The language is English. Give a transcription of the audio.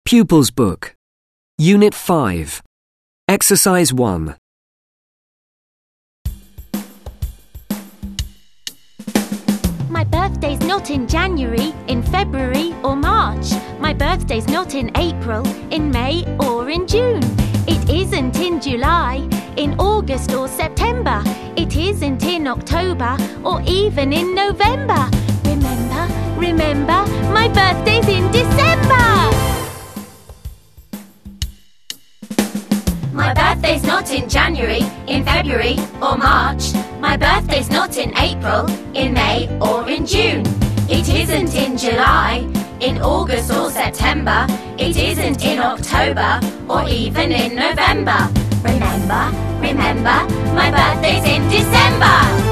Pupils Book, Unit 5, Exercise 1. My birthday's not in January, in February or March. My birthday's not in April, in May or in June. It isn't in July, in August or September. It isn't in October or even in November. Remember, my birthday's in December! My birthday's not in January, in February or March. My birthday's not in April, in May or in June. It isn't in July, in August or September. It isn't in October or even in November. Remember, my birthday's in December!